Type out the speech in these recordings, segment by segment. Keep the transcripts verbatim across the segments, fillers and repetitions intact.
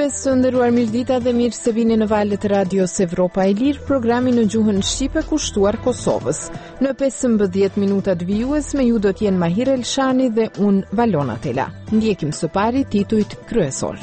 mëngjes, të nderuar mirëdita dhe mirë se vini në valët e Radios Evropa e Lirë, programi në gjuhën shqipe kushtuar Kosovës. Në pesëmbëdhjetë minutat vijues me ju do të jenë Mahir Elshani dhe unë Valona Tela. Ndjekim së pari titujt kryesor.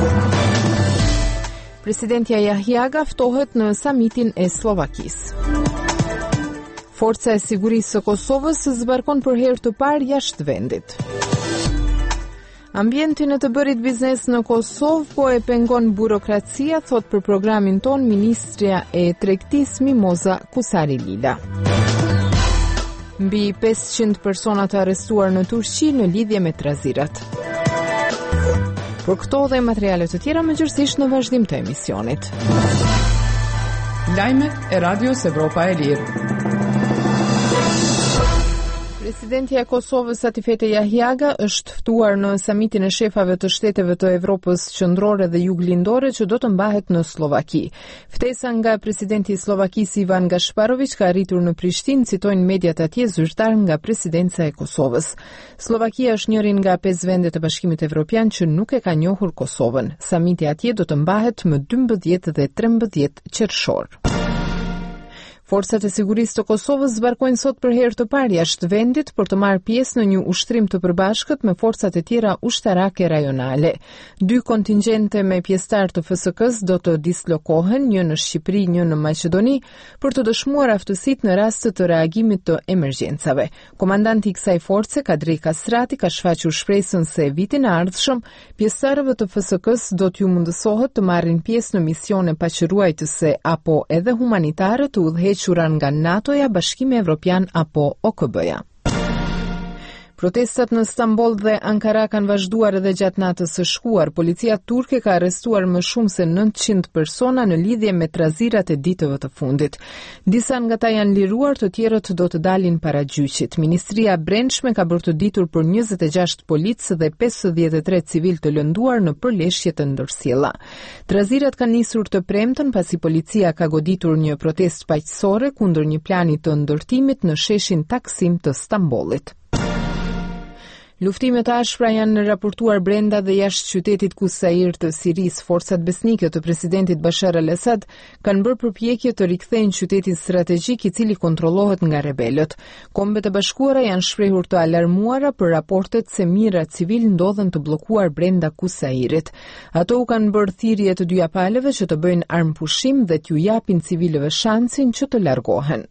Presidentja Jahjaga ftohet në samitin e Slovakisë. Forca e Sigurisë së Kosovës zbarkon për herë të parë jashtë vendit. Ambienti në të bërit biznes në Kosovë po e pengon burokracia, thot për programin ton Ministria e Tregtisë Mimoza Kusari Lila. Mbi pesëqind persona të arrestuar në Turqi në lidhje me trazirat. Por këto dhe materialet të tjera më gjërësisht në vazhdim të emisionit. Lajmet e Radios Evropa e Lirë. Presidentja e Kosovës Atifete Jahjaga është ftuar në samitin e shefave të shteteve të Evropës qendrore dhe juglindore që do të mbahet në Slovaki. Ftesa nga presidenti i Slovakisë Ivan Gašparović ka arritur në Prishtinë, citojnë mediat atje zyrtar nga presidenca e Kosovës. Slovakia është njëri nga pesë vendet e Bashkimit Evropian që nuk e ka njohur Kosovën. Samiti atje do të mbahet më dymbëdhjetë dhe trembëdhjetë qershor. Forcat e Sigurisë të Kosovës zbarkojnë sot për herë të parë jashtë vendit për të marrë pjesë në një ushtrim të përbashkët me forcat e tjera ushtarake rajonale. Dy kontingjente me pjesëtar të F S K-s do të dislokohen, një në Shqipëri, një në Maqedoni, për të dëshmuar aftësitë në rast të reagimit të emergjencave. Komandanti i kësaj force, Kadri Kasrati, ka shfaqur shpresën se vitin e ardhshëm pjesëtarëve të F S K-s do t'ju mundësohet të marrin pjesë në misione paqëruajtëse apo edhe humanitare të udhëhequra nga NATO-ja, Bashkimi Evropian apo O K B-ja. Protestat në Stamboll dhe Ankara kanë vazhduar edhe gjatë natës së shkuar. Policia turke ka arrestuar më shumë se nëntëqind persona në lidhje me trazirat e ditëve të fundit. Disa nga ta janë liruar, të tjerët do të dalin para gjyqit. Ministria e Brendshme ka bërë të ditur për njëzet e gjashtë policë dhe pesëdhjetë e tre civil të lënduar në përleshje të ndërsjella. Trazirat kanë nisur të premten pasi policia ka goditur një protestë paqësore kundër një plani të ndërtimit në sheshin Taksim të Stambollit. Luftimet ashpra janë raportuar brenda dhe jashtë qytetit Kusair të Sirisë. Forcat besnike të presidentit Bashar al-Assad kanë bërë përpjekje të rikthejnë qytetin strategjik i cili kontrollohet nga rebelët. Kombet e Bashkuara janë shprehur të alarmuara për raportet se mijëra civil ndodhen të bllokuar brenda Kusairit. Ato u kanë bërë thirrje të dyja palëve që të bëjnë armpushim dhe t'ju japin civilëve shansin që të largohen.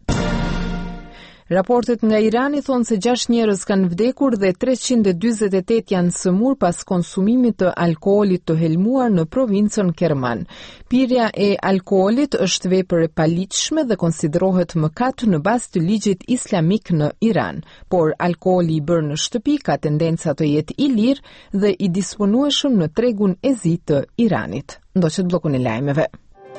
Raportet nga Irani thonë se gjashtë njerëz kanë vdekur dhe treqind e dyzet e tetë janë sëmur pas konsumimit të alkoolit të helmuar në provincën Kerman. Pirja e alkoolit është vepër e paligjshme dhe konsiderohet mëkat në bazë të ligjit islamik në Iran, por alkooli i bërë në shtëpi ka tendenca të jetë i lirë dhe i disponueshëm në tregun e zi të Iranit. Ndoqët bllokun e lajmeve.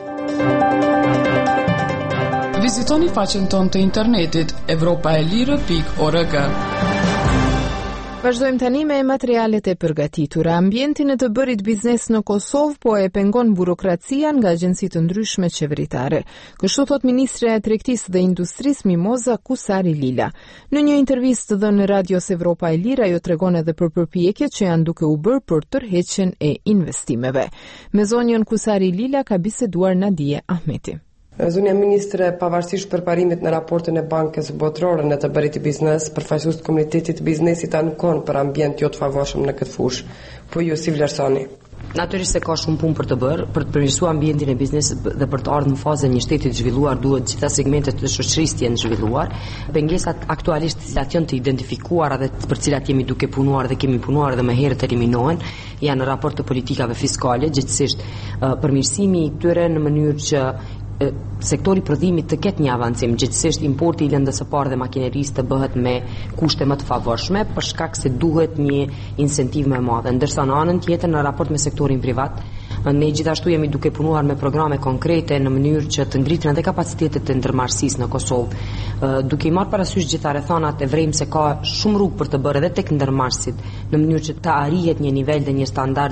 Vizitoni faqen tonë të internetit evropaelire pikë org. Vazhdojmë tani me materialet e përgatitura. Ambientin e të bërit biznes në Kosovë po e pengon burokracia nga agjenci të ndryshme qeveritare. Kështu thot Ministria e Tregtisë dhe Industrisë Mimoza Kusari Lila. Në një intervistë dhënë në Radios Evropa e Lirë, ajo tregon edhe për përpjekjet që janë duke u bërë për tërheqjen e investimeve. Me zonjën Kusari Lila ka biseduar Nadije Ahmeti. Zonja Ministre, pavarësisht përparimit në raportin e bankës botërore në të bërit i biznes, përfaqësues të komunitetit biznesit anëkon për ambient jo të favorshëm në këtë fushë. Po ju si vlerësoni? Natyrisht se ka shumë punë për të bërë, për të përmirësuar ambientin e biznesit dhe për të ardhur në fazën e një shteti të zhvilluar, duhet gjitha segmentet të shoqërisë të jenë zhvilluar. Pengesat aktualisht cilat janë të identifikuara dhe për cilat jemi duke punuar dhe kemi punuar dhe më herët eliminohen, janë në raport të politikave fiskale, gjithsesi përmirësimi i tyre në mënyrë që sektori prodhimit të ketë një avancim, gjithsesi importi i lëndës së parë dhe makinerisë të bëhet me kushte më të favorshme, për shkak se duhet një incentiv më i madh. Ndërsa në anën tjetër, në raport me sektorin privat, ne gjithashtu jemi duke punuar me programe konkrete në mënyrë që të ngrihen edhe kapacitetet e ndërmarrësisë në Kosovë. Duke i marrë parasysh gjitha rrethonat, e vrejmë se ka shumë rrugë për të bërë edhe tek ndërmarrësit, në mënyrë që të arrihet një nivel dhe një standard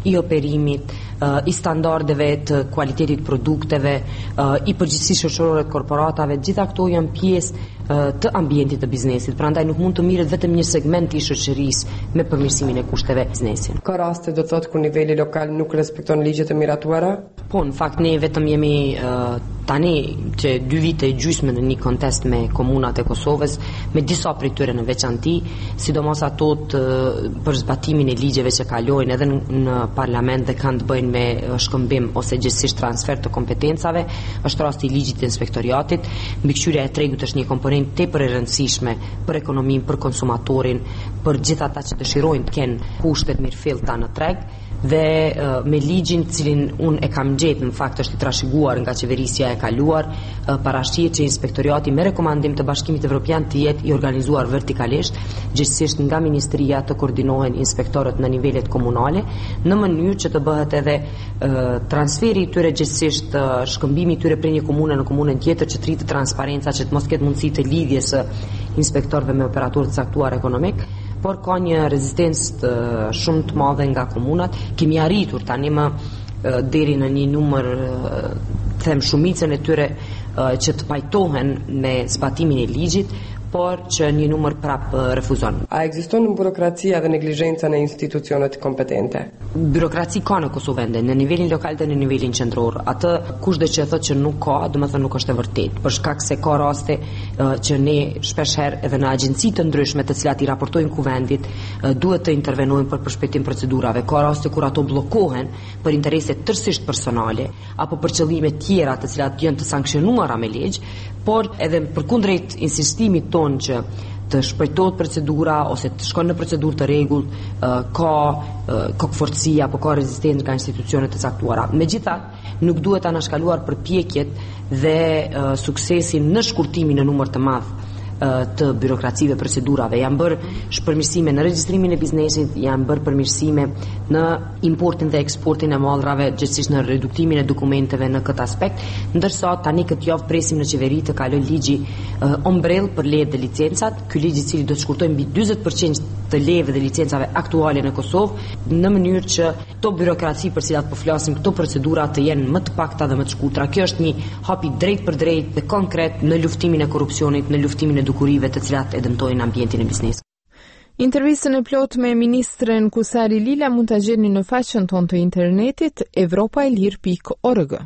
i operimit, uh, i standardeve të kualitetit produkteve, uh, i përgjithësisht shoqërore të korporatave, gjitha këto janë pjesë uh, të ambientit të biznesit. Prandaj nuk mund të mirret vetëm një segment i shoqërisë me përmirësimin e kushteve të biznesit. Ka raste do të thotë ku niveli lokal nuk respekton ligjet e miratuara? Po, në fakt ne vetëm jemi uh, tani që dy vite e gjysmë në një kontest me komunat e Kosovës, me disa prej tyre në veçanti, sidomos ato të për zbatimin e ligjeve që kalojnë edhe në, në parlament dhe kanë të bëjnë me shkëmbim ose gjithsesi transfer të kompetencave, është rasti i ligjit të inspektoriatit. Mbikëqyrja e tregut është një komponent tepër e rëndësishme për ekonominë, për konsumatorin, për gjithë ata që dëshirojnë të kenë kushtet mirëfillta në treg. Dhe uh, me ligjin cilin unë e kam gjetë, në fakt është i trashëguar nga qeverisja e kaluar, uh, parashqiet që inspektoriati me rekomandim të Bashkimit Evropian të jetë i organizuar vertikalisht, gjithsesi nga ministria të koordinohen inspektorët në nivelet komunale, në mënyrë që të bëhet edhe uh, transferi i tyre, gjithsesi uh, shkëmbimi i tyre prej një komune në komunën tjetër, që të rritë transparenca, që të mos ketë mundësi të lidhjes së inspektorëve me operatorët caktuar ekonomik, por ka një rezistencë të shumë të madhe nga komunat. Kemi arritur tani më deri në një numër, them shumicën e tyre që të pajtohen me zbatimin e ligjit, por që një numër prap refuzon. A ekziston burokracia dhe neglizhenca në institucionet kompetente? Birokraci ka në Kosovë ende, në nivelin lokal dhe në nivelin qendror. Atë kushdo që thotë që nuk ka, do të thonë nuk është e vërtetë, për shkak se ka raste uh, që ne shpesh herë edhe në agjenci të ndryshme të cilat i raportojnë kuvendit, uh, duhet të intervenojnë për përshpejtim procedurave. Ka raste kur ato bllokohen për interese tërësisht personale apo për qëllime tjera të cilat janë të sankcionuara me ligj, por edhe përkundrejt insistimit ton që të shpejtohet procedura ose të shkon në procedurë të rregullt, ka kokforci apo ka rezistencë nga institucionet të caktuara. Megjithatë, nuk duhet ta anashkaluar përpjekjet dhe suksesin në shkurtimin në numër të madh të birokracive, procedurave. Janë bërë shpërmirësime në regjistrimin e biznesit, janë bërë përmirësime në importin dhe eksportin e mallrave, gjithsesi në reduktimin e dokumenteve në këtë aspekt, ndërsa tani këtë javë presim në qeveri të kalojë ligji uh, ombrell për lejet dhe licencat, ky ligj i cili do të shkurtojë mbi njëzet përqind të lejeve dhe licencave aktuale në Kosovë, në mënyrë që këto birokraci për cilat po flasim, këto procedura të jenë më të pakta dhe më të shkurtra. Kjo është një hap i drejt për drejt dhe konkret në luftimin e korrupsionit, në luftimin e dukurive të cilat e dëmtojnë ambientin e biznesit. Intervistën e plot me ministren Kusari Lila mund ta gjeni në faqen tonë të internetit evropailir pikë org.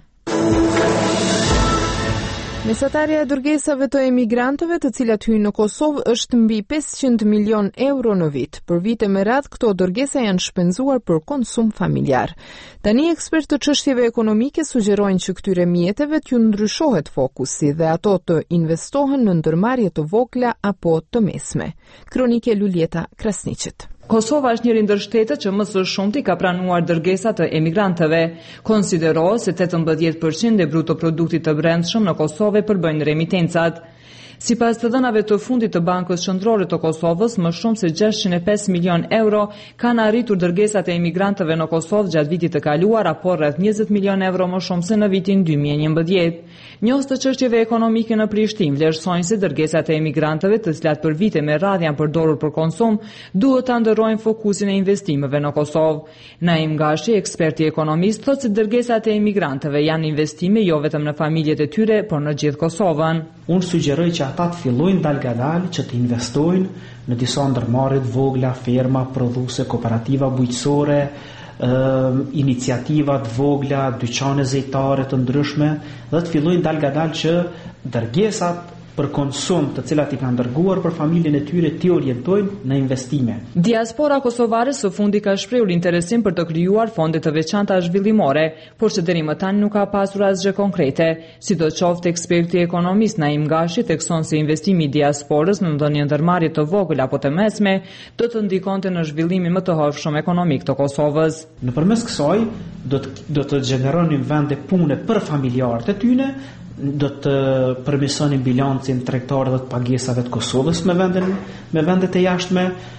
Mesatarja e dërgesave të emigrantëve të cilat hyjnë në Kosovë është mbi pesëqind milion euro në vit. Për vite me radhë këto dërgesa janë shpenzuar për konsum familjar. Tani ekspertë të çështjeve ekonomike sugjerojnë që këtyre mjeteve t'ju ndryshohet fokusi dhe ato të investohen në ndërmarrje të vogla apo të mesme. Kronike Luljeta Krasniqit. Kosova është njëri ndër shtetet që më së shumti ka pranuar dërgesa të emigrantëve. Konsiderohet se tetëmbëdhjetë përqind e bruto produktit të brendshëm në Kosovë përbëjnë remitencat. Sipas të dhënave të fundit të Bankës Qendrore të Kosovës, më shumë se gjashtëqind e pesë milion euro kanë arritur dërgesat e emigrantëve në Kosovë gjatë vitit të kaluar, apo rreth njëzet milion euro më shumë se në vitin dy mijë e njëmbëdhjetë. Njohës të çështjeve ekonomike në Prishtinë vlerësojnë se dërgesat e emigrantëve, të cilat për vite me radhë janë përdorur për konsum, duhet ta ndërrojnë fokusin e investimeve në Kosovë. Naim Gashi, eksperti ekonomist, thotë se dërgesat e emigrantëve janë investime jo vetëm në familjet e tyre, por në gjithë Kosovën. Unë sugjeroj që ata të fillojnë dalgadal që të investojnë në disa ndërmarrje të vogla, ferma, prodhuese, kooperativa bujqësore, uh, iniciativa të vogla, dyqane zejtare të ndryshme, dhe të fillojnë dalgadal që dërgesat për konsum të cilat i kanë dërguar për familjen e tyre të orientojnë në investime. Diaspora kosovare së fundi ka shprehur interesim për të krijuar fonde të veçanta zhvillimore, por që deri më tani nuk ka pasur asgjë konkrete. Sidoqoftë, eksperti ekonomist Naim Gashi thekson se investimi i diasporës në ndonjë ndërmarrje të vogël apo të mesme do të ndikonte në zhvillimin më të hovshëm ekonomik të Kosovës. Nëpërmes kësaj do të do të gjeneronin vende pune për familjarët e tyre, do të përmirësonin bilancin tregtar dhe të pagesave të Kosovës me vendin me vendet e jashtme,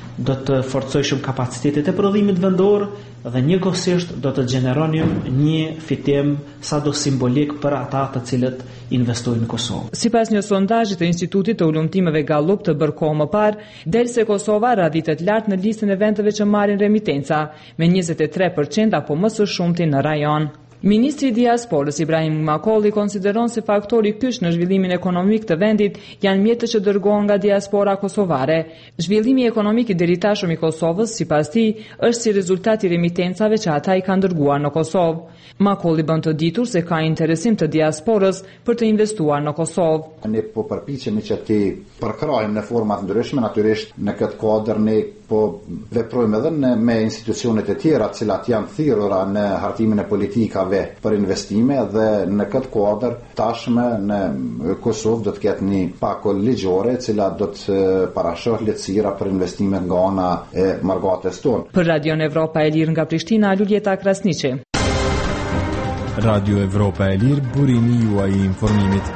do të forcojmë kapacitetet e prodhimit vendor dhe njëkohësisht do të gjeneronim një fitim sado simbolik për ata të cilët investojnë në Kosovë. Sipas një sondazhi të Institutit të Ulëmtimeve Gallup të bërë kohë më parë, del se Kosova radhitet lart në listën e vendeve që marrin remitenca me njëzet e tre përqind apo më së shumti në rajon. Ministri i Diasporës Ibrahim Makolli konsideron se faktori kyç në zhvillimin ekonomik të vendit janë mjetët që dërgohen nga diaspora kosovare. Zhvillimi ekonomik i deritashëm i Kosovës, sipas tij, është si rezultat i remitencave që ata i kanë dërguar në Kosovë. Makolli bën të ditur se ka interesim të diasporës për të investuar në Kosovë. Ne po përpiqemi që të përkrahim në forma të ndryshme, natyrisht në këtë kuadër ne po veprojmë edhe në, me institucionet e tjera të cilat janë thirrura në hartimin e politikave për investime dhe në këtë kuadër tashmë në Kosovë do të ketë një pakoll ligjore e cila do të parashoh lehtësira për investime nga ana e marrëgatës tonë. Për Radion Evropa e Lirë nga Prishtina, Luljeta Krasniqi. Radio Evropa e Lirë, burimi juaj i informimit.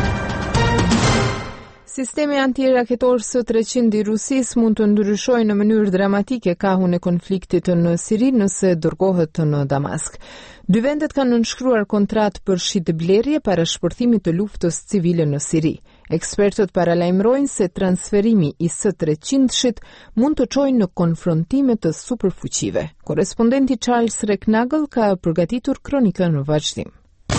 Sistemi antiraketor S tre qind i Rusisë mund të ndryshojë në mënyrë dramatike kahun e konfliktit në Siri nëse dërgohet në Damask. Dy vendet kanë nënshkruar kontratë për shitblerje para shpërthimit të luftës civile në Siri. Ekspertët paralajmërojnë se transferimi i S tre qind-shit mund të çojë në konfrontime të superfuqive. Korrespondenti Charles Reknagel ka përgatitur kronikën në vazhdim.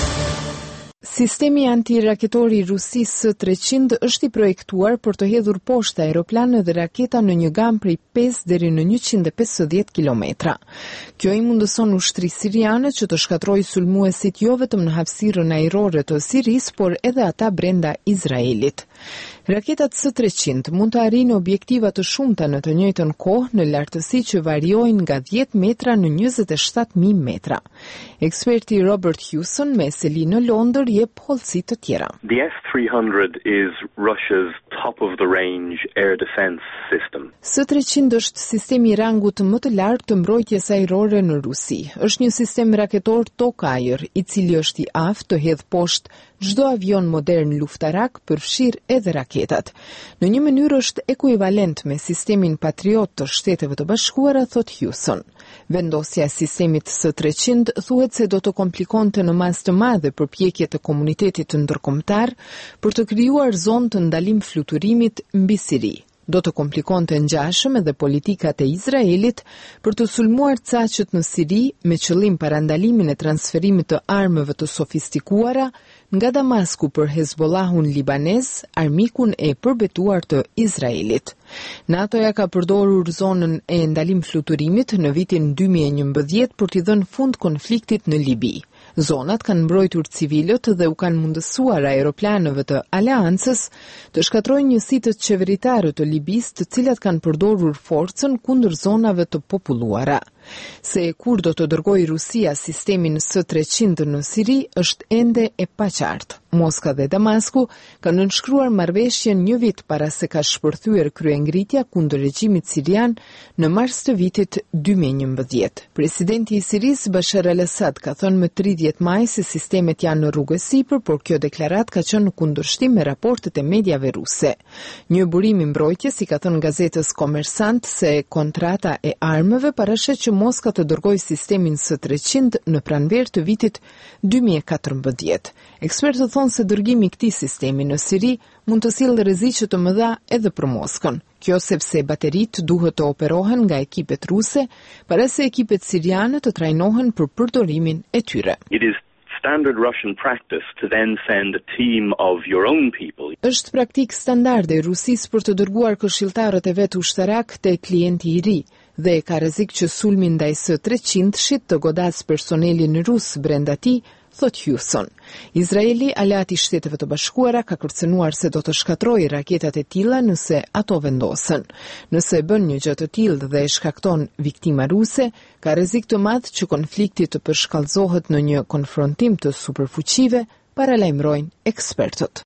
Sistemi antiraketor i Rusisë S tre qind është i projektuar për të hedhur poshtë aeroplane dhe raketa në një gamë prej pesë deri në njëqind e pesëdhjetë kilometra. Kjo i mundëson ushtrisë siriane që të shkatërrojë sulmuesit jo vetëm në hapësirën ajrore të Sirisë, por edhe ata brenda Izraelit. Raketat S tre qind mund të arrijnë objektiva të shumta në të njëjtën kohë në lartësi që variojnë nga dhjetë metra në njëzet e shtatë mijë metra. Eksperti Robert Hewson me seli në Londër jep hollësi të tjera. The S three hundred is Russia's top of the range air defense system. S tre qind është sistemi i rangut më të lartë të mbrojtjes ajrore në Rusi. Është një sistem raketor tok-ajër, i cili është i aftë të hedhë poshtë çdo avion modern luftarak, përfshir edhe raketat. Në një mënyrë është ekuivalent me sistemin Patriot të Shteteve të Bashkuara, thot Hewson. Vendosja e sistemit S tre qind thuhet se do të komplikonte në masë të madhe përpjekjet e komunitetit ndërkombëtar për të krijuar zonë të ndalim fluturimit mbi Siri. Do të komplikonte ngjashëm edhe politikat e Izraelit për të sulmuar caqët në Siri me qëllim parandalimin e transferimit të armëve të sofistikuara nga Damasku për Hezbollahun libanez, armikun e përbetuar të Izraelit. NATO-ja ka përdorur zonën e ndalim fluturimit në vitin dy mijë e njëmbëdhjetë për t'i dhënë fund konfliktit në Libi. Zonat kanë mbrojtur civilët dhe u kanë mundësuar aeroplanëve të aleancës të shkatrojnë njësitë qeveritare të Libisë, të cilat kanë përdorur forcën kundër zonave të populluara. Se kur do të dërgojë Rusia sistemin S tre qind në Siri është ende e paqartë. Moska dhe Damasku kanë nënshkruar marrëveshjen një vit para se ka shpërthyer kryengritja kundër regjimit sirian në mars të vitit dy mijë e njëmbëdhjetë. Presidenti i Sirisë Bashar al-Assad ka thënë më tridhjetë maj se sistemet janë në rrugë sipër, por kjo deklaratë ka qenë në kundërshtim me raportet e mediave ruse. Një burim i mbrojtjes i ka thënë gazetës Komersant se kontrata e armëve parashet që Moska të dërgojë sistemin S tre qind në pranverë të vitit dy mijë e katërmbëdhjetë. Ekspertët thonë se dërgimi i këtij sistemi në Siri mund të sjellë rreziqe të mëdha edhe për Moskën. Kjo sepse bateritë duhet të operohen nga ekipet ruse, para se ekipet siriane të trajnohen për përdorimin e tyre. It is standard Russian practice to then send a team of your own people. Është praktik standarde e Rusisë për të dërguar këshilltarët e vet ushtarak te klienti i ri dhe ka rrezik që sulmi ndaj S tre qind-shit të godas personelin rus brenda tij, thot Hewson. Izraeli, aleati i Shteteve të Bashkuara, ka kërcënuar se do të shkatrojë raketat e tilla nëse ato vendosen. Nëse bën një gjë të tillë dhe e shkakton viktima ruse, ka rrezik të madh që konflikti të përshkallëzohet në një konfrontim të superfuqive, paralajmërojnë ekspertët.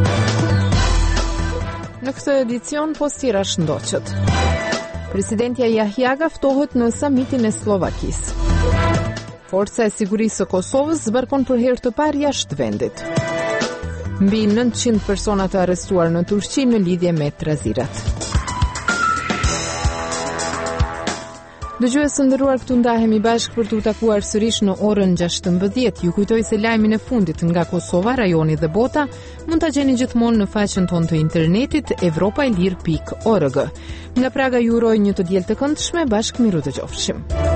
Në këtë edicion postiera shëndoqët. Presidentja Jahjaga ftohet në samitin e Slovakisë. Forca e sigurisë së Kosovës zbarkon për herë të parë jashtë vendit. Mbi nëntëqind persona të arrestuar në Turqi në lidhje me trazirat. Dëgjues të nderuar, këtu ndahemi bashkë për t'u takuar sërish në orën gjashtëmbëdhjetë. Ju kujtoj se lajmin e fundit nga Kosova, rajoni dhe bota mund ta gjeni gjithmonë në faqen tonë të internetit evropailir pikë org. Nga Praga ju uroj një të diel të këndshme, bashkë miru të qofshim.